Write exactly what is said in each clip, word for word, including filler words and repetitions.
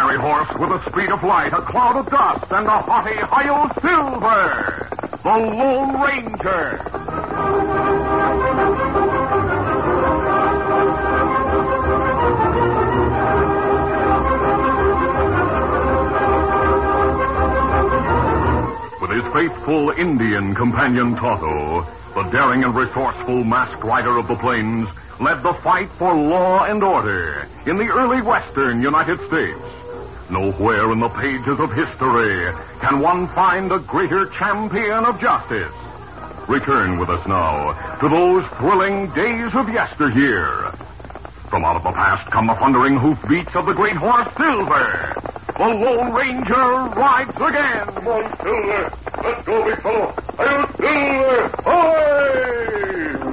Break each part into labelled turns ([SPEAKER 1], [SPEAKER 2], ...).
[SPEAKER 1] fiery horse with the speed of light, a cloud of dust, and a haughty Hi-Yo Silver, the Lone Ranger. With his faithful Indian companion Tonto, the daring and resourceful masked rider of the plains led the fight for law and order in the early western United States. Nowhere in the pages of history can one find a greater champion of justice. Return with us now to those thrilling days of yesteryear. From out of the past come the thundering hoofbeats of the great horse Silver. The Lone Ranger rides again.
[SPEAKER 2] Come on, Silver. Let's go, big fellow. Hi-Yo Silver! Ahoy!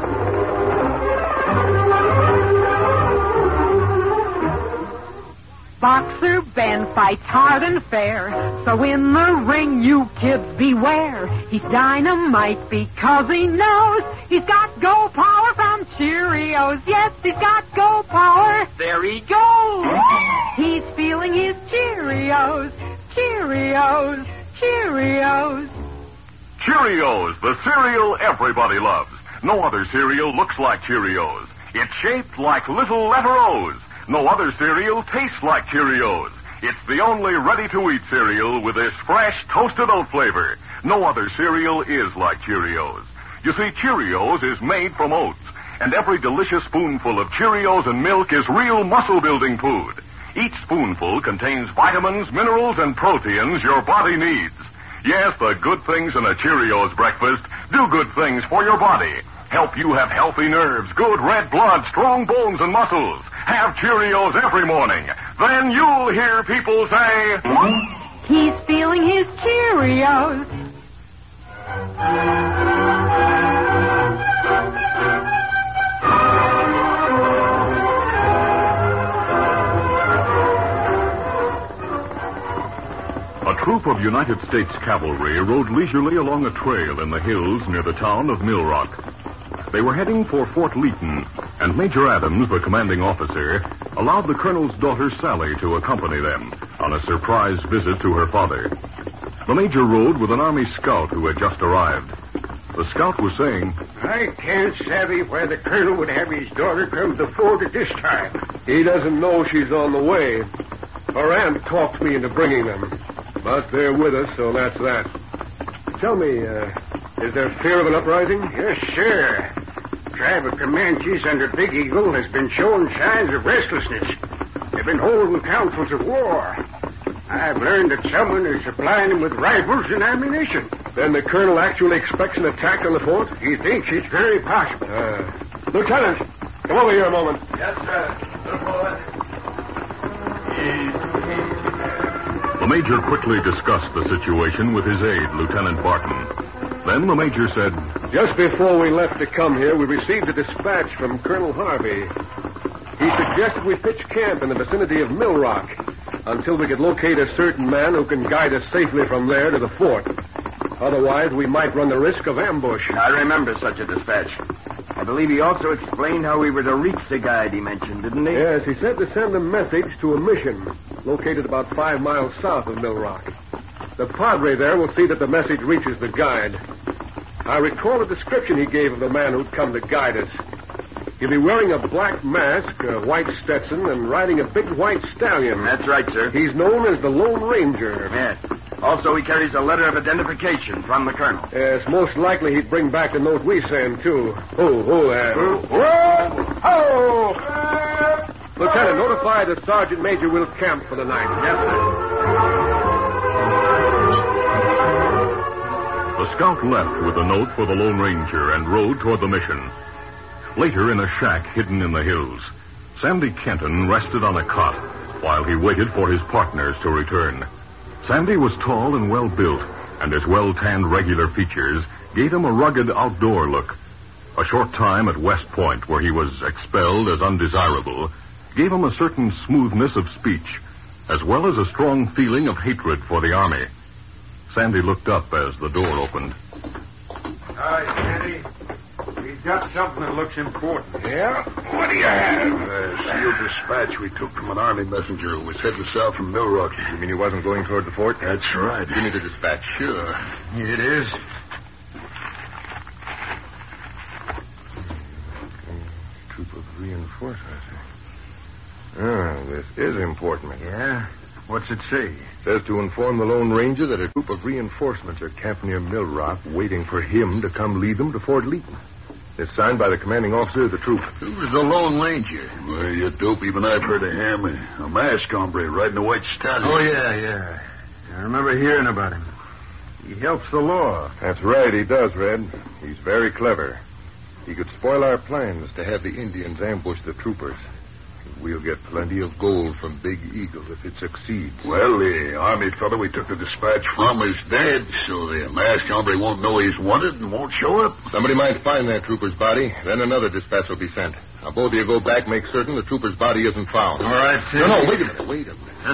[SPEAKER 3] Boxer Ben fights hard and fair, so in the ring you kids beware. He's dynamite because he knows he's got go power from Cheerios. Yes, he's got go power. There he goes. He's feeling his Cheerios, Cheerios, Cheerios.
[SPEAKER 1] Cheerios, the cereal everybody loves. No other cereal looks like Cheerios. It's shaped like little letter O's. No other cereal tastes like Cheerios. It's the only ready-to-eat cereal with this fresh, toasted oat flavor. No other cereal is like Cheerios. You see, Cheerios is made from oats, and every delicious spoonful of Cheerios and milk is real muscle-building food. Each spoonful contains vitamins, minerals, and proteins your body needs. Yes, the good things in a Cheerios breakfast do good things for your body. Help you have healthy nerves, good red blood, strong bones and muscles. Have Cheerios every morning. Then you'll hear people say,
[SPEAKER 3] he's feeling his Cheerios.
[SPEAKER 1] A troop of United States cavalry rode leisurely along a trail in the hills near the town of Mill Rock. They were heading for Fort Leaton, and Major Adams, the commanding officer, allowed the colonel's daughter Sally to accompany them on a surprise visit to her father. The major rode with an Army scout who had just arrived. The scout was saying,
[SPEAKER 4] I can't savvy why the colonel would have his daughter come to the fort at this time.
[SPEAKER 2] He doesn't know she's on the way. Her aunt talked me into bringing them. But they're with us, so that's that. Tell me, uh, is there fear of an uprising?
[SPEAKER 4] Yes, sir. Tribe of Comanches under Big Eagle has been showing signs of restlessness. They've been holding councils of war. I've learned that someone is supplying them with rifles and ammunition.
[SPEAKER 2] Then the colonel actually expects an attack on the fort?
[SPEAKER 4] He thinks it's very possible.
[SPEAKER 2] Uh, Lieutenant, come over here a moment.
[SPEAKER 4] Yes, sir. Good boy.
[SPEAKER 1] The major quickly discussed the situation with his aide, Lieutenant Barton. Then the major said,
[SPEAKER 2] just before we left to come here, we received a dispatch from Colonel Harvey. He suggested we pitch camp in the vicinity of Mill Rock until we could locate a certain man who can guide us safely from there to the fort. Otherwise, we might run the risk of ambush.
[SPEAKER 5] I remember such a dispatch. I believe he also explained how we were to reach the guide he mentioned, didn't he?
[SPEAKER 2] Yes, he said to send a message to a mission located about five miles south of Mill Rock. The padre there will see that the message reaches the guide. I recall a description he gave of the man who'd come to guide us. He'll be wearing a black mask, a white Stetson, and riding a big white stallion.
[SPEAKER 5] That's right, sir.
[SPEAKER 2] He's known as the Lone Ranger.
[SPEAKER 5] Yes. Also, he carries a letter of identification from the colonel.
[SPEAKER 2] Yes, most likely he'd bring back the note we send, too. Who, who, uh...
[SPEAKER 4] Whoa! Oh!
[SPEAKER 2] Lieutenant, notify the sergeant major we'll camp for the night.
[SPEAKER 5] Yes, sir.
[SPEAKER 1] The scout left with a note for the Lone Ranger and rode toward the mission. Later, in a shack hidden in the hills, Sandy Kenton rested on a cot while he waited for his partners to return. Sandy was tall and well-built, and his well-tanned regular features gave him a rugged outdoor look. A short time at West Point, where he was expelled as undesirable, gave him a certain smoothness of speech, as well as a strong feeling of hatred for the Army. Sandy looked up as the door opened.
[SPEAKER 4] Hi, Sandy. We We've got something that looks important.
[SPEAKER 2] Yeah?
[SPEAKER 4] What do you have?
[SPEAKER 6] A sealed dispatch we took from an army messenger who was heading south from Mill Rock.
[SPEAKER 2] You mean he wasn't going toward the fort?
[SPEAKER 6] That's right.
[SPEAKER 5] Give me the dispatch. Sure.
[SPEAKER 4] Here it is.
[SPEAKER 2] Troop of reinforcements. Oh, this is important.
[SPEAKER 4] Yeah? What's it say?
[SPEAKER 2] Says to inform the Lone Ranger that a group of reinforcements are camped near Mill Rock, waiting for him to come lead them to Fort Leaton. It's signed by the commanding officer of the troop.
[SPEAKER 6] Who's the Lone Ranger? Well, you dope, even I've heard of him. A, a masked hombre riding a white stallion.
[SPEAKER 4] Oh, yeah, yeah. I remember hearing about him. He helps the law.
[SPEAKER 2] That's right, he does, Red. He's very clever. He could spoil our plans to have the Indians ambush the troopers. We'll get plenty of gold from Big Eagle if it succeeds.
[SPEAKER 6] Well, the army fellow we took the dispatch from is dead, so the masked hombre won't know he's wanted and won't show up.
[SPEAKER 5] Somebody might find that trooper's body. Then another dispatch will be sent. Now, both of you go back, make certain the trooper's body isn't found.
[SPEAKER 6] All right, Sid.
[SPEAKER 5] No, no, wait a minute, wait a minute. Huh?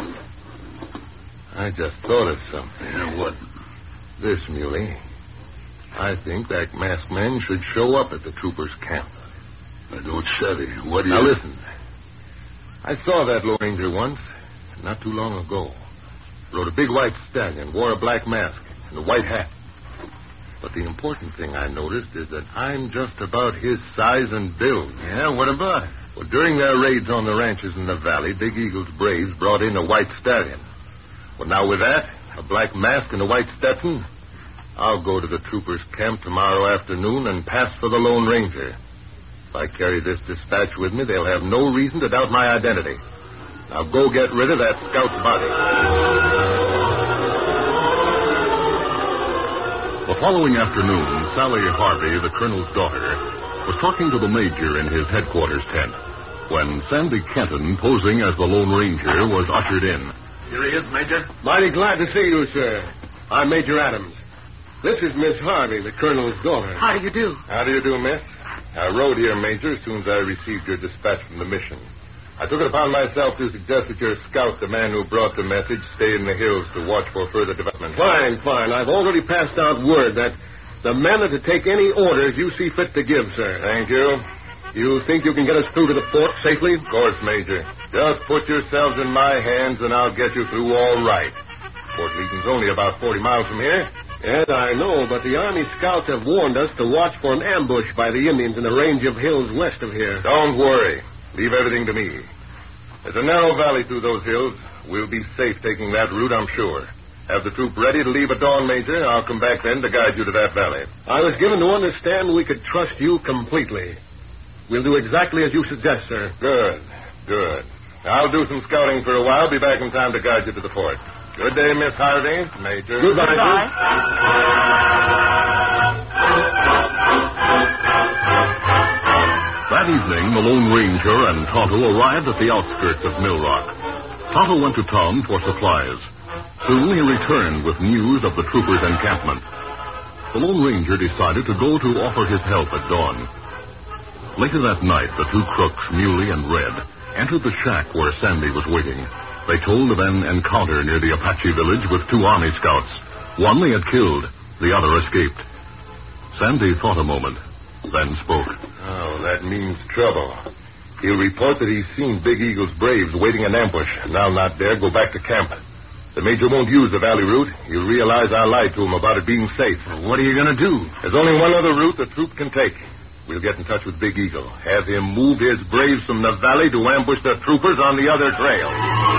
[SPEAKER 5] I just thought of something.
[SPEAKER 6] Yeah, what?
[SPEAKER 5] This, Muley. I think that masked man should show up at the trooper's camp.
[SPEAKER 6] I don't savvy. What do you...
[SPEAKER 5] Now, listen. I saw that Lone Ranger once, not too long ago. Rode a big white stallion, wore a black mask, and a white hat. But the important thing I noticed is that I'm just about his size and build.
[SPEAKER 6] Yeah, what about it?
[SPEAKER 5] Well, during their raids on the ranches in the valley, Big Eagle's braves brought in a white stallion. Well, now with that, a black mask and a white Stetson, I'll go to the troopers' camp tomorrow afternoon and pass for the Lone Ranger. If I carry this dispatch with me, they'll have no reason to doubt my identity. Now go get rid of that scout's body.
[SPEAKER 1] The following afternoon, Sally Harvey, the colonel's daughter, was talking to the major in his headquarters tent when Sandy Kenton, posing as the Lone Ranger, was ushered in.
[SPEAKER 5] Here he is, Major. Mighty glad to see you, sir. I'm Major Adams. This is Miss Harvey, the colonel's daughter.
[SPEAKER 7] How do you do?
[SPEAKER 5] How do you do, miss? I rode here, Major, as soon as I received your dispatch from the mission. I took it upon myself to suggest that your scout, the man who brought the message, stay in the hills to watch for further development. Fine, fine. I've already passed out word that the men are to take any orders you see fit to give, sir. Thank you. You think you can get us through to the fort safely? Of course, Major. Just put yourselves in my hands and I'll get you through all right. Fort Leaton's only about forty miles from here. Yes, I know, but the Army scouts have warned us to watch for an ambush by the Indians in the range of hills west of here. Don't worry. Leave everything to me. There's a narrow valley through those hills. We'll be safe taking that route, I'm sure. Have the troop ready to leave at dawn, Major. I'll come back then to guide you to that valley. I was given to understand we could trust you completely. We'll do exactly as you suggest, sir. Good, good. I'll do some scouting for a while. Be back in time to guide you to the fort. Good day, Miss Harvey. Major.
[SPEAKER 7] Goodbye. Goodbye.
[SPEAKER 1] That evening, the Lone Ranger and Tonto arrived at the outskirts of Mill Rock. Tonto went to town for supplies. Soon he returned with news of the troopers' encampment. The Lone Ranger decided to go to offer his help at dawn. Later that night, the two crooks, Muley and Red, entered the shack where Sandy was waiting. They told of an encounter near the Apache village with two Army scouts. One they had killed, the other escaped. Sandy thought a moment, then spoke.
[SPEAKER 5] Oh, that means trouble. He'll report that he's seen Big Eagle's braves waiting in ambush, and I'll not dare go back to camp. The Major won't use the valley route. He'll realize I lied to him about it being safe.
[SPEAKER 4] Well, what are you going to do?
[SPEAKER 5] There's only one other route the troop can take. We'll get in touch with Big Eagle, have him move his braves from the valley to ambush the troopers on the other trail.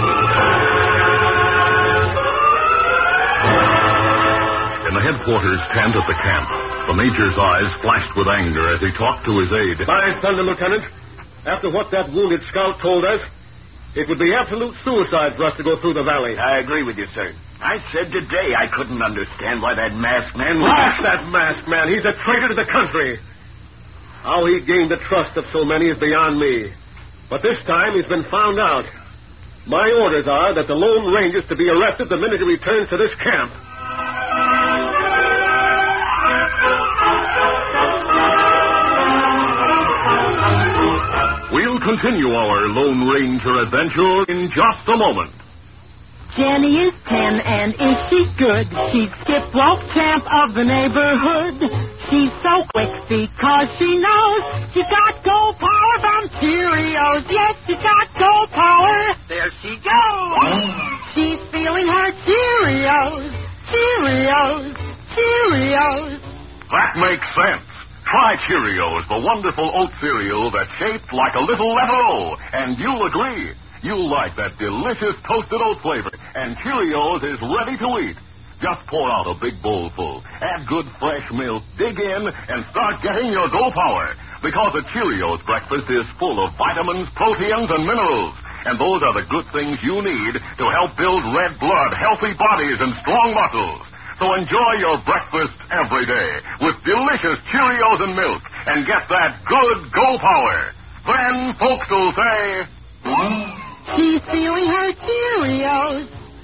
[SPEAKER 1] In the headquarters tent at the camp, the Major's eyes flashed with anger as he talked to his aide.
[SPEAKER 5] By thunder, Lieutenant, after what that wounded scout told us, it would be absolute suicide for us to go through the valley.
[SPEAKER 7] I agree with you, sir. I said today I couldn't understand why that masked man was...
[SPEAKER 5] Blast that masked man! He's a traitor to the country! How he gained the trust of so many is beyond me. But this time he's been found out. My orders are that the Lone Ranger is to be arrested the minute he returns to this camp.
[SPEAKER 1] We'll continue our Lone Ranger adventure in just a moment.
[SPEAKER 3] Jenny is ten, and is she good? She's skip rope champ of the neighborhood.
[SPEAKER 8] She's so quick because she knows she's got Go Power from Cheerios. Yes, she's got Go Power. There she goes. She's feeling her Cheerios. Cheerios. Cheerios.
[SPEAKER 1] That makes sense. Try Cheerios, the wonderful oat cereal that's shaped like a little letter O, and you'll agree. You'll like that delicious toasted oat flavor, and Cheerios is ready to eat. Just pour out a big bowl full, add good fresh milk, dig in, and start getting your Go Power. Because a Cheerios breakfast is full of vitamins, proteins, and minerals. And those are the good things you need to help build red blood, healthy bodies, and strong muscles. So enjoy your breakfast every day with delicious Cheerios and milk, and get that good Go Power. Then folks will say,
[SPEAKER 8] she's feeling her Cheerios.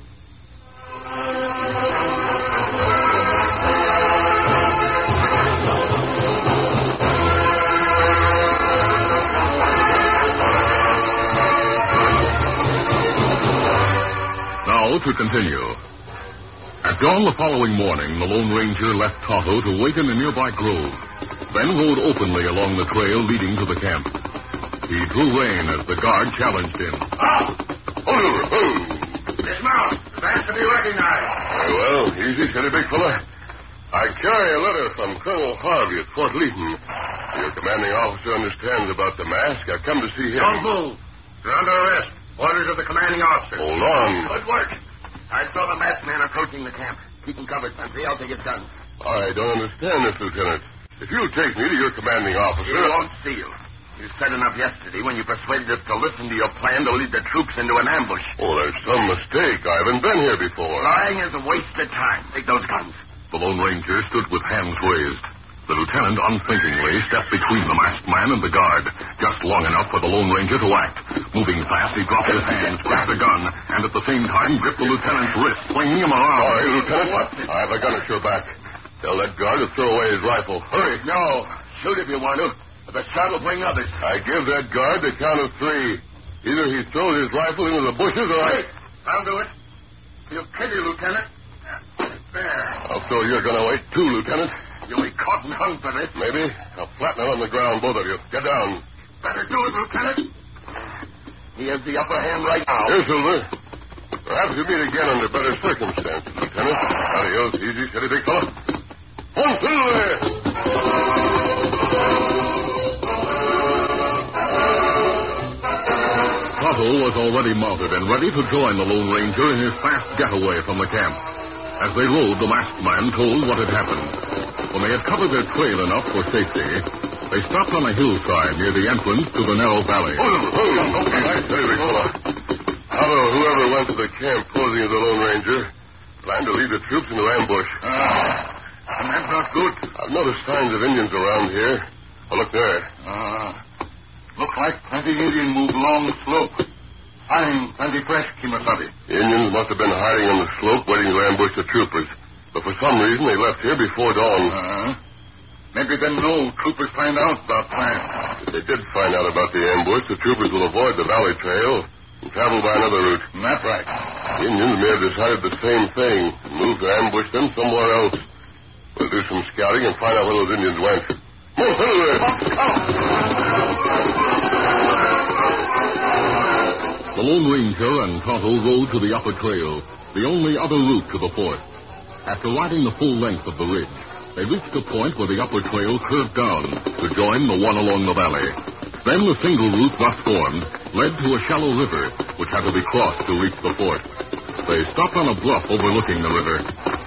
[SPEAKER 1] Now to continue. At dawn the following morning, the Lone Ranger left Tonto to wait in a nearby grove, then rode openly along the trail leading to the camp. He drew rein as the guard challenged him.
[SPEAKER 6] Ah! Oh, oh! Dismount! That's to be recognized. Very well. Easy, steady, big fella. I carry a letter from Colonel Harvey at Fort Leaton. Your commanding officer understands about the mask. I've come to see him.
[SPEAKER 7] Don't move. You're under arrest. Orders of the commanding officer.
[SPEAKER 6] Hold on.
[SPEAKER 7] Good work. I saw the masked man approaching the camp. Keep him covered, Sentry. I'll take his gun.
[SPEAKER 6] I don't understand this, Lieutenant. If you'll take me to your commanding officer...
[SPEAKER 7] He won't see you. You said enough yesterday when you persuaded us to listen to your plan to lead the troops into an ambush.
[SPEAKER 6] Oh, there's some mistake. I haven't been here before.
[SPEAKER 7] Lying is a waste of time. Take those guns.
[SPEAKER 1] The Lone Ranger stood with hands raised. The lieutenant unthinkingly stepped between the masked man and the guard, just long enough for the Lone Ranger to act. Moving fast, he dropped his hands, grabbed a gun, and at the same time gripped the lieutenant's wrist, swinging him around.
[SPEAKER 6] All right, Lieutenant. What? I have a gun at your back. Tell that guard to throw away his rifle. Hurry.
[SPEAKER 7] No. Shoot if you want to. But the shot will bring others.
[SPEAKER 6] I give that guard the count of three. Either he throws his rifle into the bushes or I...
[SPEAKER 7] Wait. I'll do it. He'll kill you, Lieutenant. There.
[SPEAKER 6] I'll throw your gun away, too, Lieutenant.
[SPEAKER 7] You'll be caught and hung for this.
[SPEAKER 6] Maybe. I'll flatten it on the ground, both of you. Get down.
[SPEAKER 7] Better do it, Lieutenant. He has the upper hand right now.
[SPEAKER 6] Here, Silver. Perhaps we meet again under better circumstances, Lieutenant. Adios. Easy, steady, big fella. On, Silver!
[SPEAKER 1] Tonto was already mounted and ready to join the Lone Ranger in his fast getaway from the camp. As they rode, the masked man told what had happened. When they had covered their trail enough for safety, they stopped on a hillside near the entrance to the narrow valley.
[SPEAKER 6] Hold on, hold on. Okay, I say, big fella. Tonto, whoever went to the camp posing as the Lone Ranger, planned to lead the troops into ambush.
[SPEAKER 7] Ah, and that's not good.
[SPEAKER 6] I've noticed signs of Indians around here. Oh, look there.
[SPEAKER 7] Ah, looks like plenty Indian move along the slope. I'm plenty fresh, Kimasabi.
[SPEAKER 6] The Indians must have been hiding on the slope waiting to ambush the troopers. But for some reason, they left here before dawn.
[SPEAKER 7] Uh-huh. Maybe they know troopers find out about plans.
[SPEAKER 6] If they did find out about the ambush, the troopers will avoid the valley trail and travel by another route.
[SPEAKER 7] That's right.
[SPEAKER 6] The Indians may have decided the same thing and moved to ambush them somewhere else. We'll do some scouting and find out where those Indians went. Move there!
[SPEAKER 1] The Lone Ranger and Tonto rode to the upper trail, the only other route to the fort. After riding the full length of the ridge, they reached a point where the upper trail curved down to join the one along the valley. Then the single route thus formed led to a shallow river, which had to be crossed to reach the fort. They stopped on a bluff overlooking the river.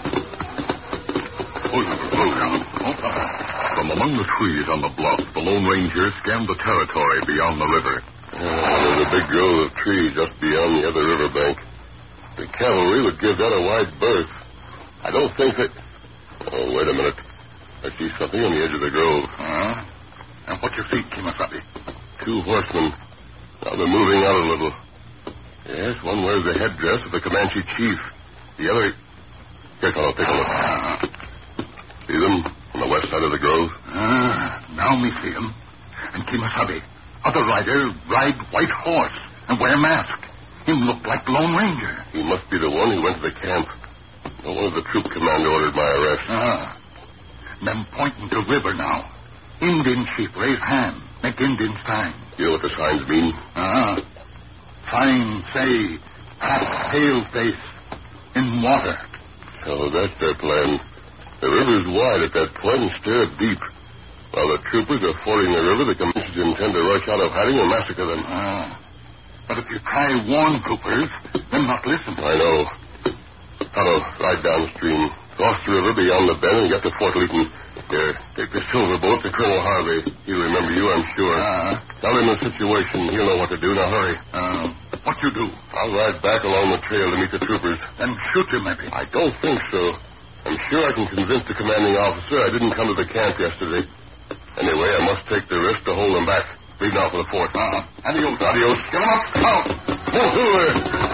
[SPEAKER 1] From among the trees on the bluff, the Lone Ranger scanned the territory beyond the river.
[SPEAKER 6] Oh, there's a big grove of trees just beyond the other riverbank. The cavalry would give that a wide berth. I don't think that... Oh, wait a minute. I see something on the edge of the grove.
[SPEAKER 7] Uh-huh. And what you see, Kimasabi?
[SPEAKER 6] Two horsemen. Now they're moving out a little. Yes, one wears the headdress of the Comanche chief. The other... Here, Tonto, take a look.
[SPEAKER 7] Uh-huh.
[SPEAKER 6] See them on the west side of the grove?
[SPEAKER 7] Ah, uh, now me see him. And Kimasabi, other rider ride white horse and wear mask. Him look like Lone Ranger.
[SPEAKER 6] He must be the one who went to the camp. No one of the troop command ordered my arrest.
[SPEAKER 7] Ah. Them pointing to river now. Indian chief, raise hand. Make Indian sign.
[SPEAKER 6] You know what the signs mean?
[SPEAKER 7] Ah. Sign say, half pale face in water.
[SPEAKER 6] So that's their plan. The river's wide at that point and stir it deep. While the troopers are fording the river, the Comanches intend to rush out of hiding and massacre them.
[SPEAKER 7] Ah. But if you try warn troopers, they'll not listen.
[SPEAKER 6] I know. Tonto, ride downstream. Cross the river beyond the bend and get to Fort Leaton. Here, take the silver boat to Colonel Harvey. He'll remember you, I'm sure.
[SPEAKER 7] Ah.
[SPEAKER 6] Tell him the situation. He'll know what to do. Now hurry.
[SPEAKER 7] Uh, what you do?
[SPEAKER 6] I'll ride back along the trail to meet the troopers.
[SPEAKER 7] And shoot you, maybe.
[SPEAKER 6] I don't think so. I'm sure I can convince the commanding officer I didn't come to the camp yesterday. Anyway, I must take the risk to hold them back. Leading off for the fort.
[SPEAKER 7] Uh-huh.
[SPEAKER 6] Adios. Adios. Get them up. Out. Move through.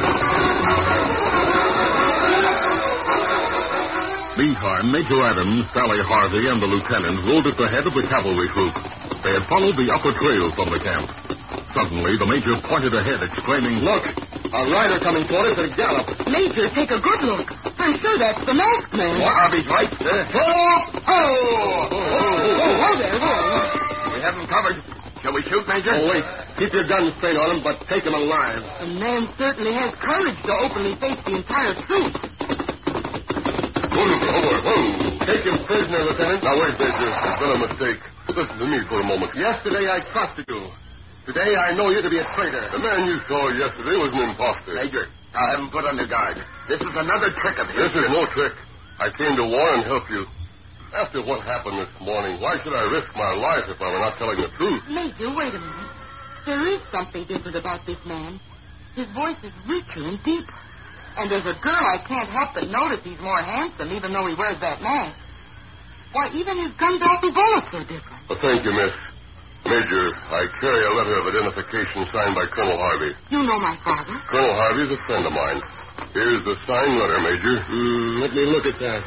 [SPEAKER 9] Meantime, Major Adams, Sally Harvey, and the lieutenant rode at the head of the cavalry troop. They had followed the upper trail from the camp. Suddenly, the major pointed ahead, exclaiming, "Look! A rider coming toward us at a gallop."
[SPEAKER 8] Major, take a good look. I'm sure that's the masked man.
[SPEAKER 9] What, Harvey's right? Uh, oh! Oh! Oh!
[SPEAKER 8] Oh, there, whoa.
[SPEAKER 9] We have him covered. Shall we shoot, Major? Oh, wait. Keep your gun straight on him, but take him alive.
[SPEAKER 8] The man certainly has courage to openly face the entire troop.
[SPEAKER 6] Whoa, whoa, whoa. Take him prisoner, Lieutenant. Now, wait, Major. There's been a mistake. Listen to me for a moment.
[SPEAKER 9] Yesterday, I trusted you. Today, I know you to be a traitor.
[SPEAKER 6] The man you saw yesterday was an imposter.
[SPEAKER 9] Major, I'll have him put under guard. This is another trick of his.
[SPEAKER 6] This is no trick. I came to warn and help you. After what happened this morning, why should I risk my life if I were not telling the truth?
[SPEAKER 8] Major, wait a minute. There is something different about this man. His voice is richer and deeper. And as a girl, I can't help but notice he's more handsome, even though he wears that mask. Why, even his gunpowder bullets are different.
[SPEAKER 6] Well, thank you, miss. Major, I carry a letter of identification signed by Colonel Harvey.
[SPEAKER 8] You know my father?
[SPEAKER 6] Colonel Harvey is a friend of mine. Here's the signed letter, Major.
[SPEAKER 9] Mm, let me look at that.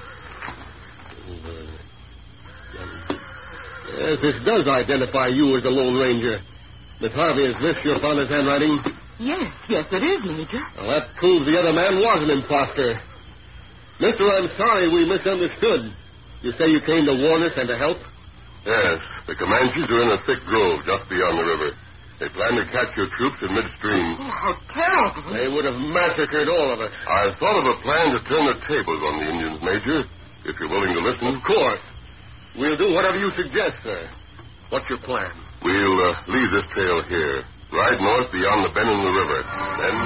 [SPEAKER 9] Yes, this does identify you as the Lone Ranger. Miss Harvey, is this your father's handwriting?
[SPEAKER 8] Yes, yes, it is, Major.
[SPEAKER 9] Well, that proves the other man was an imposter. Mister, I'm sorry we misunderstood. You say you came to warn us and to help?
[SPEAKER 6] Yes, the Comanches are in a thick grove just beyond the river. They plan to catch your troops in midstream.
[SPEAKER 8] Oh, how terrible.
[SPEAKER 9] They would have massacred all of us.
[SPEAKER 6] I thought of a plan to turn the tables on the Indians, Major, if you're willing to listen.
[SPEAKER 9] Of course. We'll do whatever you suggest, sir. What's your plan?
[SPEAKER 6] We'll uh, leave this trail here, ride north beyond the bend in the river. Then...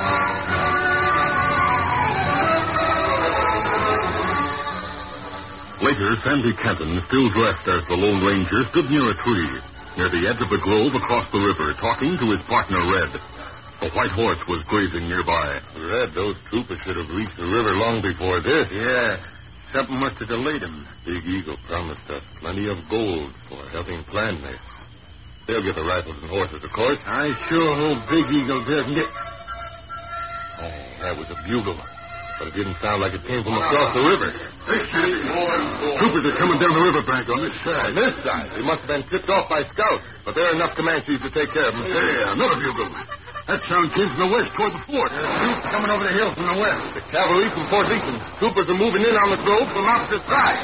[SPEAKER 9] Later, Sandy Kenton, still dressed as the Lone Ranger, stood near a tree, near the edge of the grove across the river, talking to his partner, Red. A white horse was grazing nearby.
[SPEAKER 6] Red, those troopers should have reached the river long before this.
[SPEAKER 9] Yeah, something must have delayed him.
[SPEAKER 6] Big Eagle promised us plenty of gold for helping plan this. They'll get the rifles and horses, of course.
[SPEAKER 9] I sure hope Big Eagle doesn't get...
[SPEAKER 6] Oh, that was a bugle. But it didn't sound like it came from across the river.
[SPEAKER 9] Troopers are coming down the riverbank on this side.
[SPEAKER 6] On this side? They must have been tipped off by scouts. But there are enough Comanches to take care of them.
[SPEAKER 9] Yeah, another bugle. That sound came from the west toward the fort.
[SPEAKER 6] There's troops coming over the hill from the west. The cavalry from Fort Leaton. Troopers are moving in on the grove from opposite sides.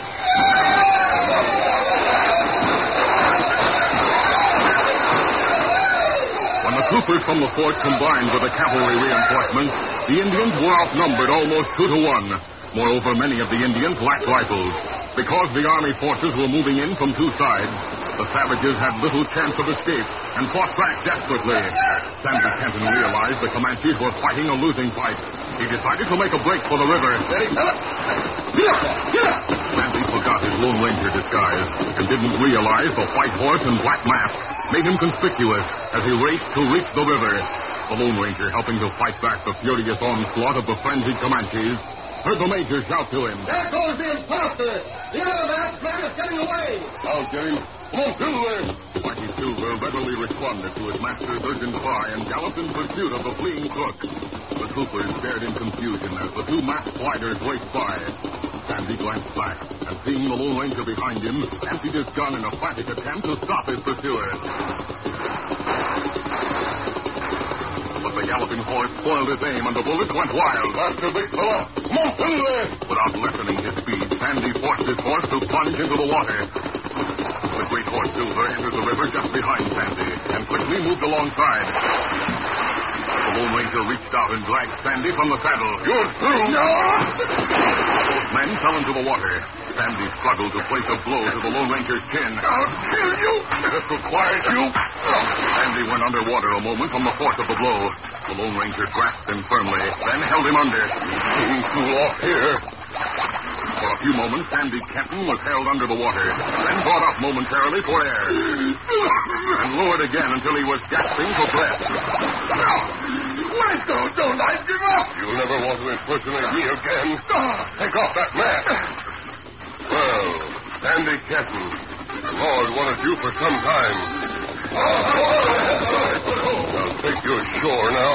[SPEAKER 9] When the troopers from the fort combined with the cavalry reinforcements, the Indians were outnumbered almost two to one. Moreover, many of the Indians lacked rifles. Because the army forces were moving in from two sides, the savages had little chance of escape and fought back desperately. Sandy Kenton realized the Comanches were fighting a losing fight. He decided to make a break for the river.
[SPEAKER 6] Steady, fella. Get up, get up!
[SPEAKER 9] Sandy forgot his Lone Ranger disguise and didn't realize the white horse and black mask made him conspicuous as he raced to reach the river. The Lone Ranger, helping to fight back the furious onslaught of the frenzied Comanches, heard the Major shout to him.
[SPEAKER 6] There goes the imposter! The other masked man is getting away! I'll get him. Come on, Silver!
[SPEAKER 9] Mighty Silver readily responded to his master's urgent cry and galloped in pursuit of the fleeing crook. The troopers stared in confusion as the two masked riders raced by. Sandy glanced back, and seeing the Lone Ranger behind him, emptied his gun in a frantic attempt to stop his pursuers. But the galloping horse spoiled his aim, and the bullets went wild.
[SPEAKER 6] Faster, big fella! Come on, Silver!
[SPEAKER 9] Without lessening his speed, Sandy forced his horse to plunge into the water. The great horse Silver entered the river just behind Sandy and quickly moved alongside. The Lone Ranger reached out and dragged Sandy from the saddle. You're through! No! Both men fell into the water. Sandy struggled to place a blow to the Lone Ranger's chin.
[SPEAKER 6] I'll kill you! This requires you!
[SPEAKER 9] Sandy went underwater a moment from the force of the blow. The Lone Ranger grasped him firmly, then held him under.
[SPEAKER 6] You flew off here.
[SPEAKER 9] For a few moments, Sandy Kenton was held under the water, then brought up momentarily for air, and lowered again until he was gasping for breath.
[SPEAKER 6] No! Let go! Don't I give up! You'll never want to impersonate me again. Take off that mask. Well, Sandy Kenton, the Lord wanted you for some time. I'll take you ashore now.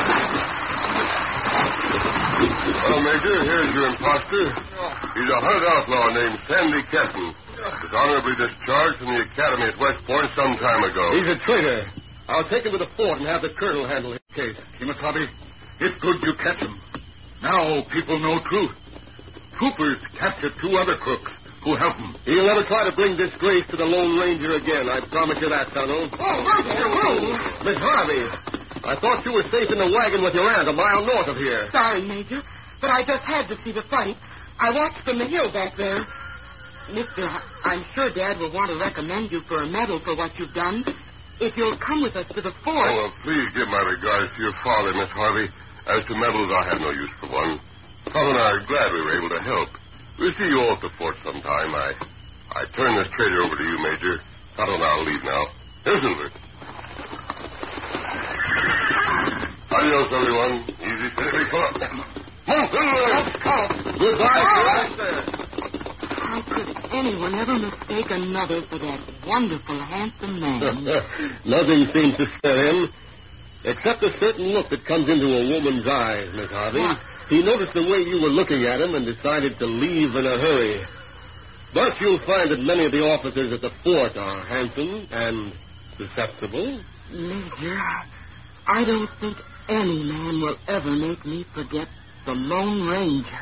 [SPEAKER 6] Well, Major, here's your imposter. He's a hunted outlaw named Sandy Kenton. Was honorably discharged from the academy at West Point some time ago.
[SPEAKER 5] He's a traitor. I'll take him to the fort and have the colonel handle his case.
[SPEAKER 9] Kimasabi, it's good you catch him. Now people know truth. Troopers captured two other crooks who helped him.
[SPEAKER 5] He'll never try to bring disgrace to the Lone Ranger again. I promise you that, Tonto.
[SPEAKER 8] Oh, oh,
[SPEAKER 5] Miss Harvey, I thought you were safe in the wagon with your aunt a mile north of here.
[SPEAKER 8] Sorry, Major, but I just had to see the fight. I watched from the hill back there. Mister, I'm sure Dad will want to recommend you for a medal for what you've done. If you'll come with us to the fort.
[SPEAKER 6] Oh, well, please give my regards to your father, Miss Harvey. As to medals, I have no use for one. Tom and I are glad we were able to help. We'll see you all at the fort sometime. I I turn this trader over to you, Major. Tom and I'll leave now. Here's Silver. Adios, everyone. Easy, steady, big fella. Move, Silver!
[SPEAKER 5] Goodbye, sir.
[SPEAKER 8] How could anyone ever mistake another for that wonderful, handsome man?
[SPEAKER 5] Nothing seems to scare him, except a certain look that comes into a woman's eyes, Miss Harvey.
[SPEAKER 8] What?
[SPEAKER 5] He noticed the way you were looking at him and decided to leave in a hurry. But you'll find that many of the officers at the fort are handsome and susceptible.
[SPEAKER 8] Major, I don't think any man will ever make me forget the Lone Ranger.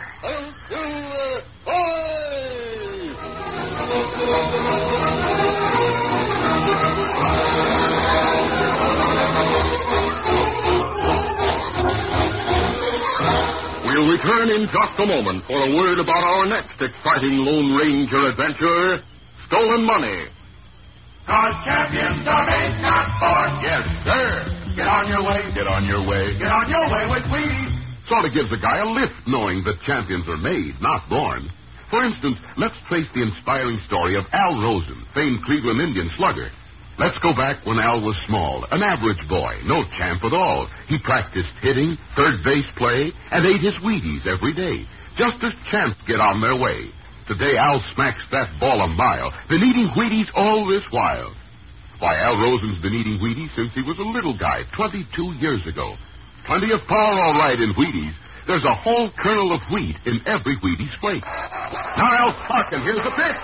[SPEAKER 9] We'll return in just a moment for a word about our next exciting Lone Ranger adventure, Stolen Money.
[SPEAKER 10] Cause champions are made not for.
[SPEAKER 9] Yes, sir.
[SPEAKER 10] Get on your way.
[SPEAKER 9] Get on your way.
[SPEAKER 10] Get on your way with Wheaties.
[SPEAKER 9] Sort of gives a guy a lift knowing that champions are made, not born. For instance, let's trace the inspiring story of Al Rosen, famed Cleveland Indian slugger. Let's go back when Al was small, an average boy, no champ at all. He practiced hitting, third base play, and ate his Wheaties every day, just as champs get on their way. Today, Al smacks that ball a mile, been eating Wheaties all this while. Why, Al Rosen's been eating Wheaties since he was a little guy, twenty-two years ago. Plenty of power, all right, in Wheaties. There's a whole kernel of wheat in every Wheaties flake. Now, Al, hearken, here's the pitch.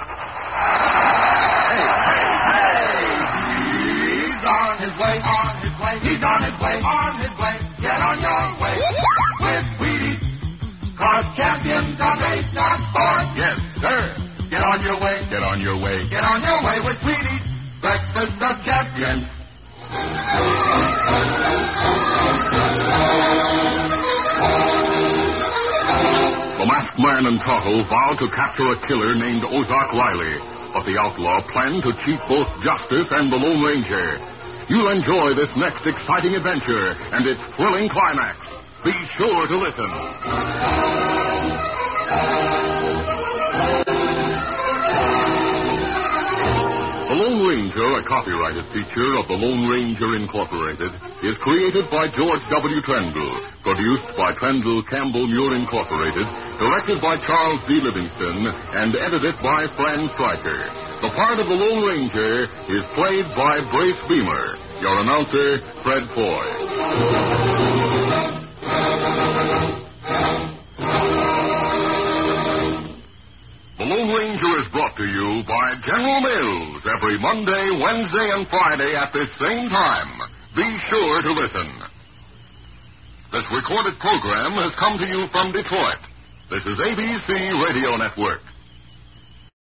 [SPEAKER 10] He's on his way, on his way, he's on his way, on his way. Get on your way with Wheaties. Cause champions are made not born.
[SPEAKER 9] Yes, sir.
[SPEAKER 10] Get on your way,
[SPEAKER 9] Get on your way.
[SPEAKER 10] get on your way with Wheaties. Breakfast of champions.
[SPEAKER 9] The masked man and Tonto vowed to capture a killer named Ozark Riley, but the outlaw planned to cheat both Justice and the Lone Ranger. You'll enjoy this next exciting adventure and its thrilling climax. Be sure to listen. The Lone Ranger, a copyrighted feature of the Lone Ranger Incorporated, is created by George W. Trendle, produced by Trendle Campbell Muir Incorporated, directed by Charles D. Livingston, and edited by Fran Stryker. The part of the Lone Ranger is played by Brace Beamer. Your announcer, Fred Foy. The Lone Ranger is brought to you by General Mills every Monday, Wednesday, and Friday at this same time. Be sure to listen. This recorded program has come to you from Detroit. This is A B C Radio Network.